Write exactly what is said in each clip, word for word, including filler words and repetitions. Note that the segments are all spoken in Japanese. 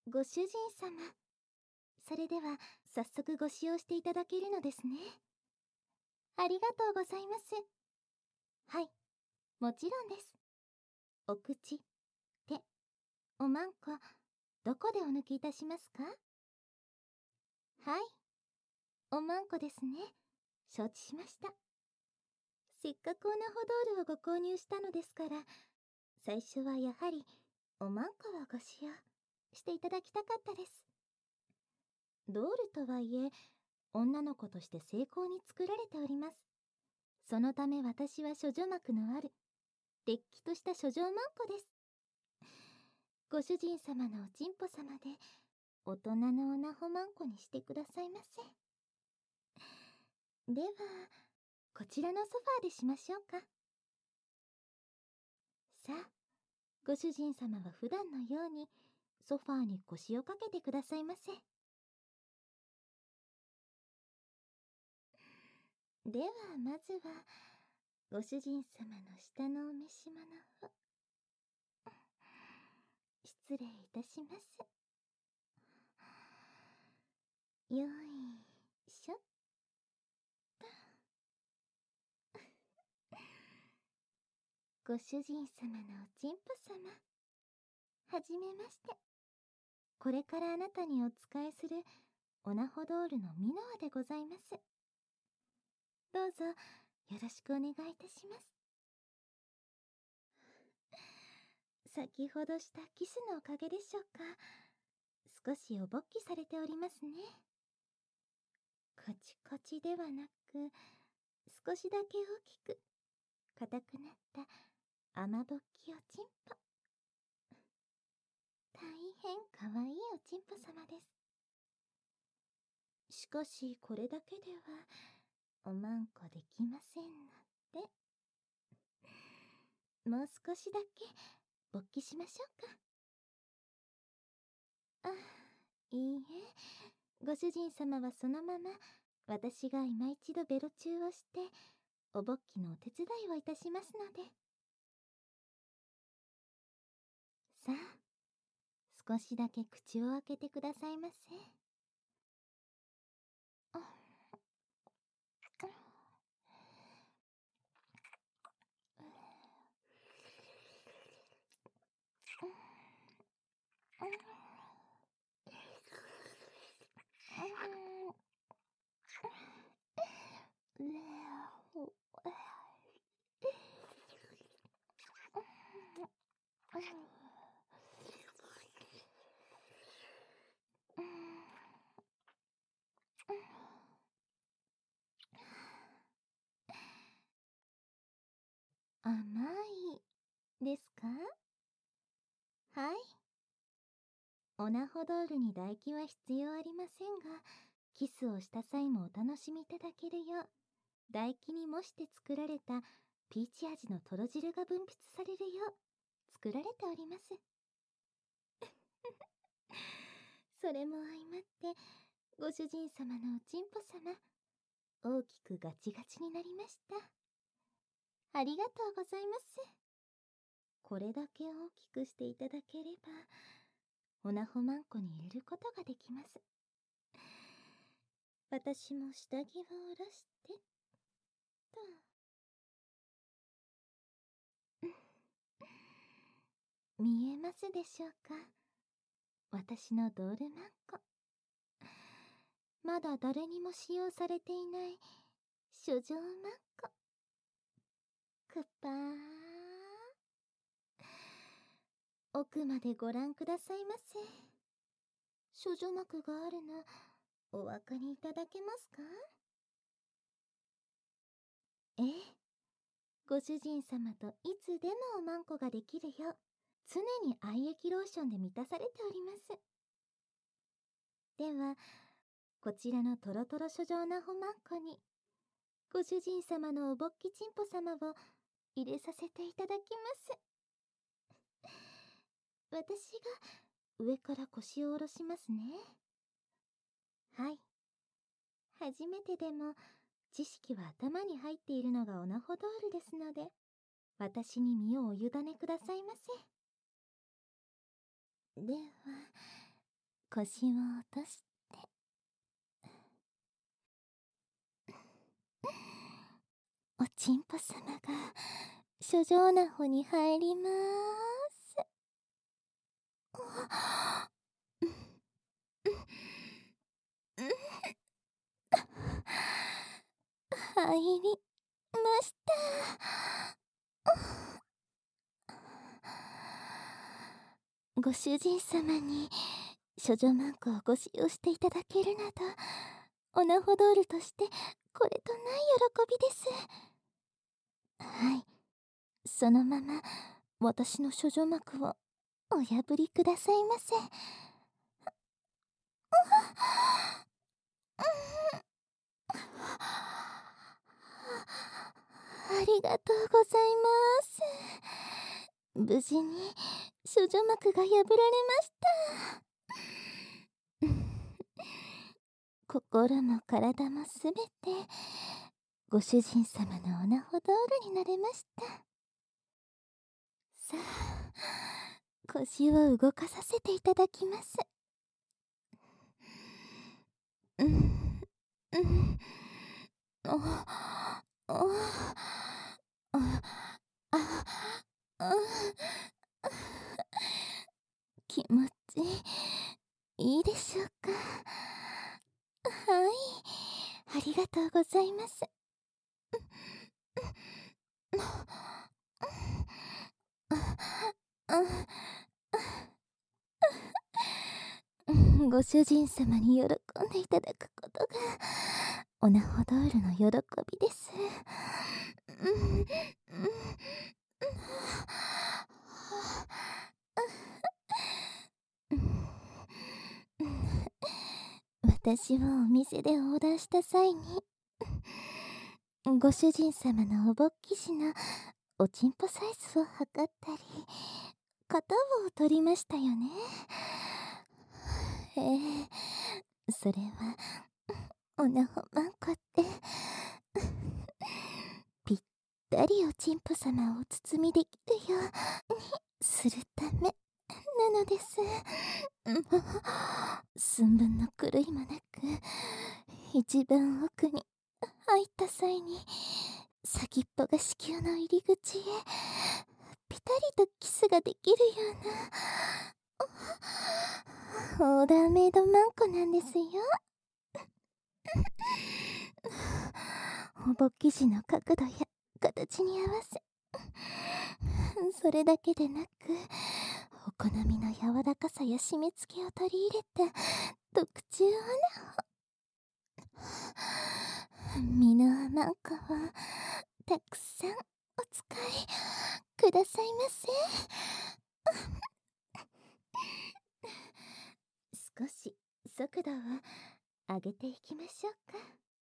ご主人様。それでは、早速ご使用していただけるのですね。ありがとうございます。はい、もちろんです。お口、手、おまんこ、どこでお抜きいたしますか？はい、おまんこですね。承知しました。せっかくオナホドールをご購入したのですから、最初はやはり、おまんこをご使用していただきたかったです。ドールとはいえ、女の子として精巧に作られております。そのため私は処女膜のある、れっきとした処女まんこです。ご主人様のおちんぽ様で、大人のオナホまんこにしてくださいませ。では、こちらのソファーでしましょうか。さあ、ご主人様は普段のように、ソファーに腰をかけてくださいませ。では、まずは、ご主人様の下のお召し物を、失礼いたします。よいしょっと。ご主人様のおちんぽ様、はじめまして。これからあなたにお仕えするオナホドールのミノアでございます。どうぞよろしくお願いいたします。先ほどしたキスのおかげでしょうか。少しおぼっきされておりますね。カチカチではなく、少しだけ大きく硬くなった甘ぼっきおちんぽ。大変かわいいおちんぽ様です。しかしこれだけではおまんこできませんので、もう少しだけ勃起しましょうか。あ、いいえ、ご主人様はそのまま私が今一度ベロチューをしてお勃起のお手伝いをいたしますので。さあ、少しだけ口を開けてくださいませ。あ甘いですか？はい。オナホドールに唾液は必要ありませんが、キスをした際もお楽しみいただけるよう、唾液に模して作られたピーチ味のとろ汁が分泌されるよう作られております。それも相まって、ご主人様のおちんぽ様、大きくガチガチになりました。ありがとうございます。これだけ大きくしていただければ、オナホマンコに入れることができます。私も下着を下ろして、と。見えますでしょうか。私のドールマンコ。まだ誰にも使用されていない処女マンコ。くっぱー。奥までご覧くださいませ。処女膜があるのお分かりいただけますか？ええ、ご主人様といつでもおまんこができるよう常に愛液ローションで満たされております。ではこちらのトロトロ処女なほまんこにご主人様のおぼっきちんぽ様を入れさせていただきます。私が上から腰を下ろしますね。はい。初めてでも知識は頭に入っているのがオナホドールですので、私に身をお委ねくださいませ。では、 腰を落として、おちんぽ様が書状なほに入りまーす。入りました。ご主人様に処女マンコをご使用していただけるなど、オナホドールとしてこれとない喜びです。はい、そのまま私の処女膜をお破りくださいませ。ありがとうございます。無事に処女膜が破られました。心も体もすべてご主人様のオナホドールになれました。さあ、腰を動かさせていただきます。うん、うん、お、お、あ、あ、あ、気持ちいいでしょうか。はい、ありがとうございます。ご主人様に喜んでいただくことがオナホドールの喜びです。私はお店でオーダーした際にご主人様のおぼっきしのおちんぽサイズを測ったり型を取りましたよね。ええ、それはオナホマンコってぴったりおちんぽ様をお包みできるようにするためなのです。寸分の狂いもなく一番奥に入った際に先っぽが子宮の入り口へぴたりとキスができるようなオーダーメイドマンコなんですよ。おぼっきじの角度や形に合わせ、それだけでなくお好みの柔らかさや締め付けを取り入れた特注オナホミノアマンコをたくさんお使いくださいませ。少し速度を上げていきましょうか。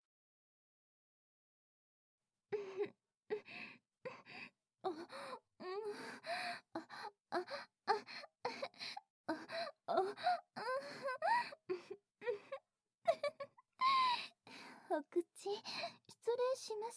あ、うん、あ、あ、あ、あ、あ、お口失礼します。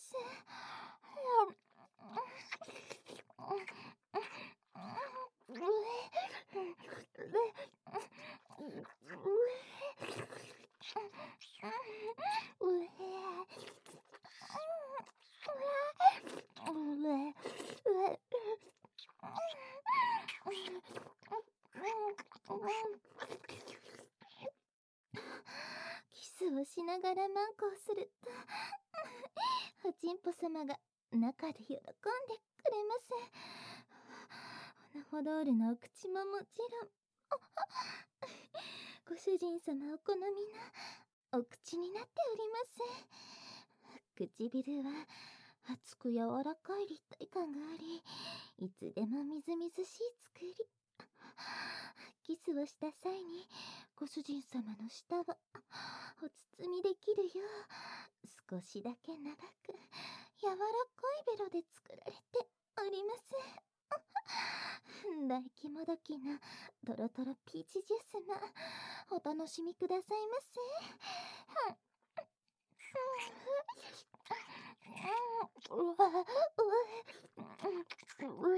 キスをしながらマンコをするとおちんぽ様が中で喜んでくれます。オナホドールのお口ももちろんご主人様お好みのお口になっております。唇は厚く柔らかい立体感があり、いつでもみずみずしい作り。キスをした際にご主人様の舌をお包みできるよう少しだけ長く柔らかいベロで作られております。大気もどきのトロトロピーチジュースもお楽しみくださいませ。うわ、うわ、う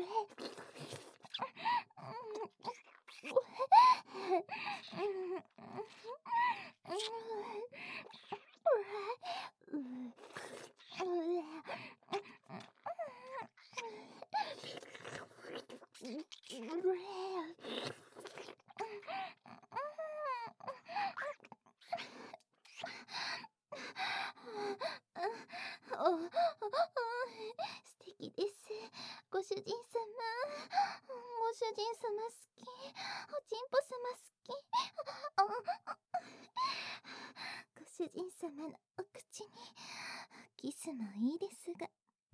主人様のお口にキスもいいですが、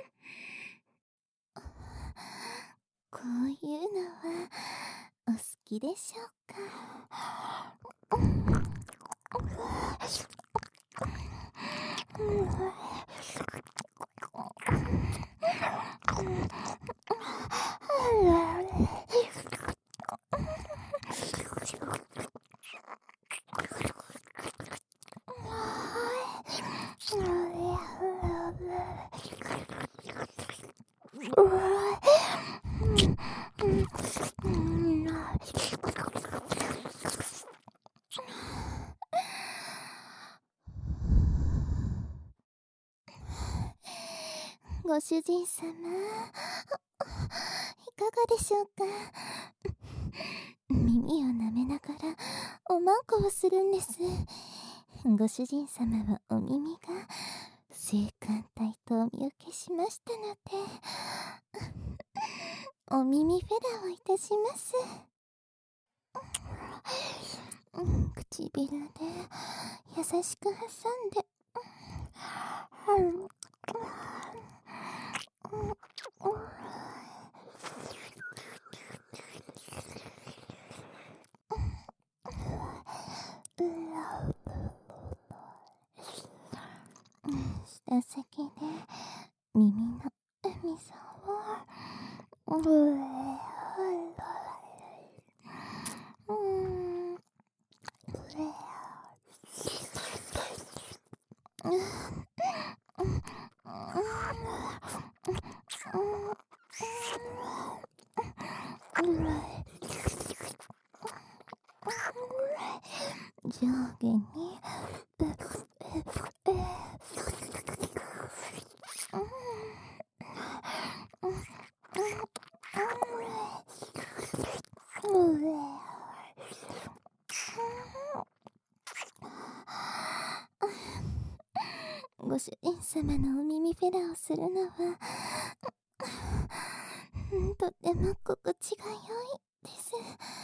こういうのはお好きでしょうか？ご主人様、いかがでしょうか？耳を舐めながらおまんこをするんです。ご主人様はお耳が性感帯とお見受けしましたので、お耳フェラーをいたします。唇で優しく挟んで、舌先で耳の溝をうーん上下にご主人様のお耳フェラーをするのはとっても心地が良いです。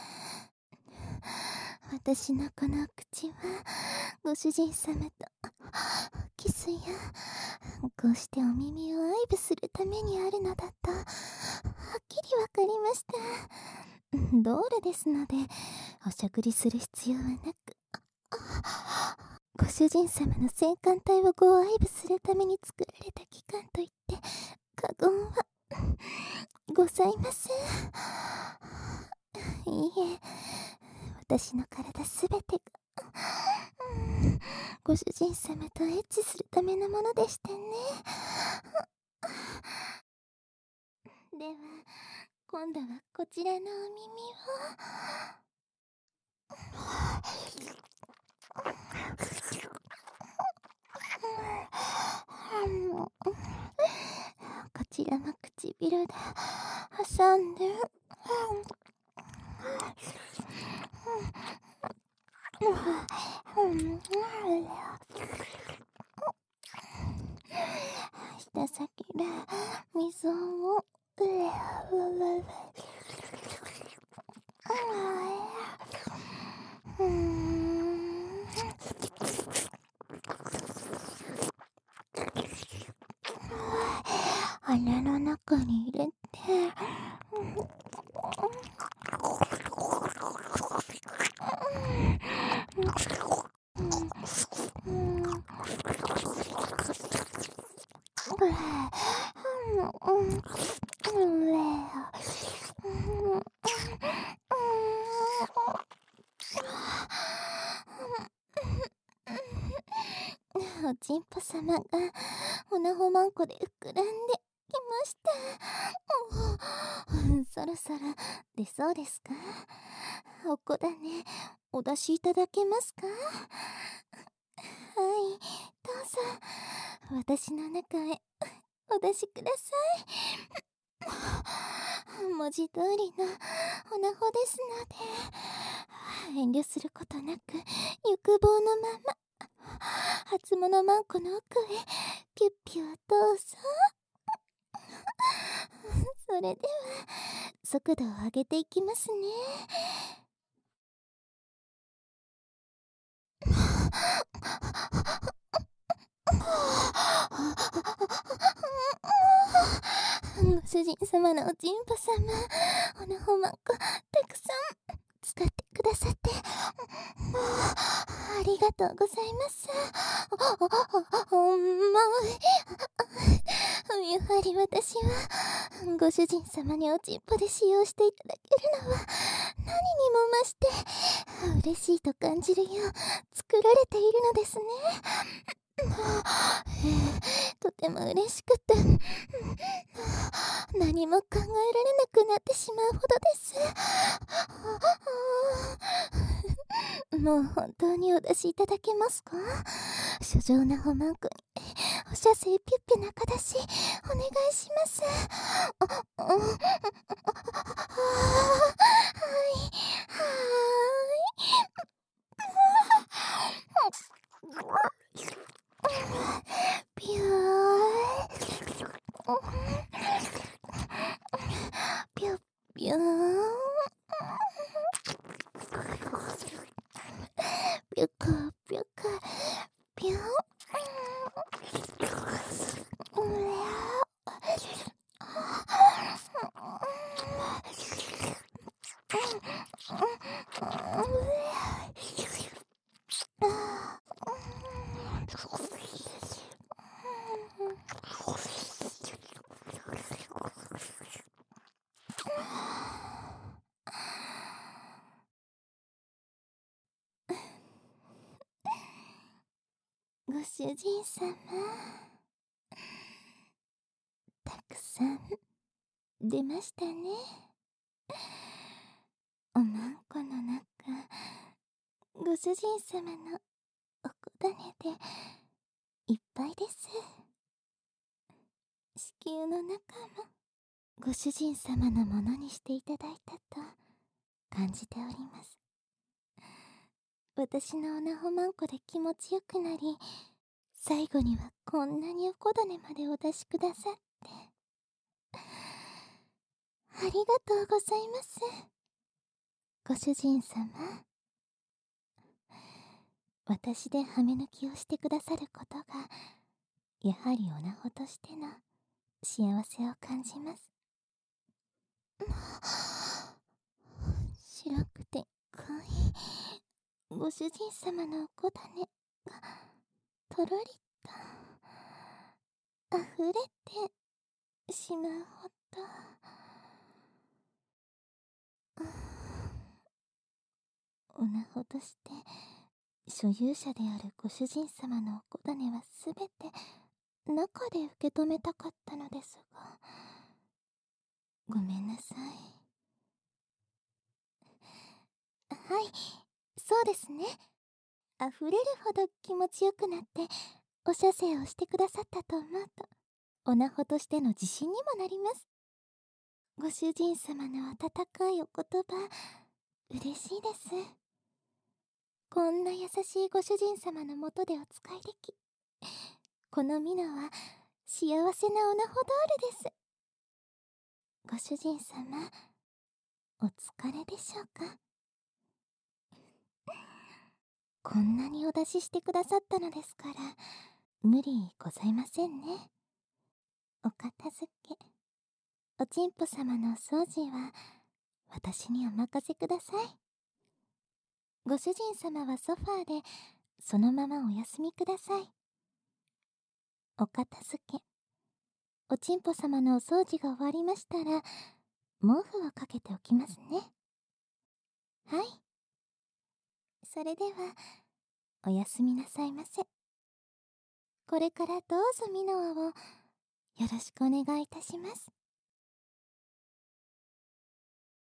私のこの口はご主人様とキスやこうしてお耳を愛撫するためにあるのだとはっきりわかりました。道路ですのでおしゃくりする必要はなく、ご主人様の性感帯をご愛撫するために作られた器官といって過言はございません。いいえ、私の体すべてがご主人様とエッチするためのものでしてね。では今度はこちらのお耳をこちらの唇で挟んで舌先で溝をうーん鼻の中に入れておちんぽ様がおなほまんこで膨らんできました。そろそろ出そうですか？おこだね、お出しいただけますか？はい、どうぞ私の中へお出しください。文字通りのおなほですので遠慮することなく欲望のまま初物まんこの奥へピュッピュをどうぞ。それでは速度を上げていきますね。 ご主人様のおちんぽ様、おなほまんこたくさん使ってくださって、ありがとうございます。ほんまやはり私はご主人様におちんぽで使用していただけるのは何にも増して嬉しいと感じるよう作られているのですね。とても嬉しくて何も考えられなくなってしまうほどです。もう本当にお出しいただけますか？書状なほまんこにお射精ピュッピュ中出しお願いします。あ、あ、はい、はい、ピューピュッピューピュカピュカピューご主人様、たくさん出ましたね。おまんこの中、ご主人様のおこだねでいっぱいです。子宮の中もご主人様のものにしていただいたと感じております。私のおなほまんこで気持ちよくなり、最後にはこんなにおこだねまでお出しくださって、ありがとうございます。ご主人様、私ではめ抜きをしてくださることが、やはりおなほとしての幸せを感じます。白くてかわいいご主人様のおこだねがとろりと溢れてしまうほど、おなほとして所有者であるご主人様のおこだねはすべて中で受け止めたかったのですが、ごめんなさい。はい、そうですね。溢れるほど気持ちよくなってお射精をしてくださったと思うと、おなほとしての自信にもなります。ご主人様の温かいお言葉、嬉しいです。こんな優しいご主人様のもとでお使いでき、このミノは幸せなオナホドールです。ご主人様、お疲れでしょうか？こんなにお出ししてくださったのですから、無理ございませんね。お片付け、おちんぽ様のお掃除は私にお任せください。ご主人様はソファーでそのままお休みください。お片付け、おちんぽ様のお掃除が終わりましたら、毛布をかけておきますね。はい。それでは、おやすみなさいませ。これからどうぞミノアをよろしくお願いいたします。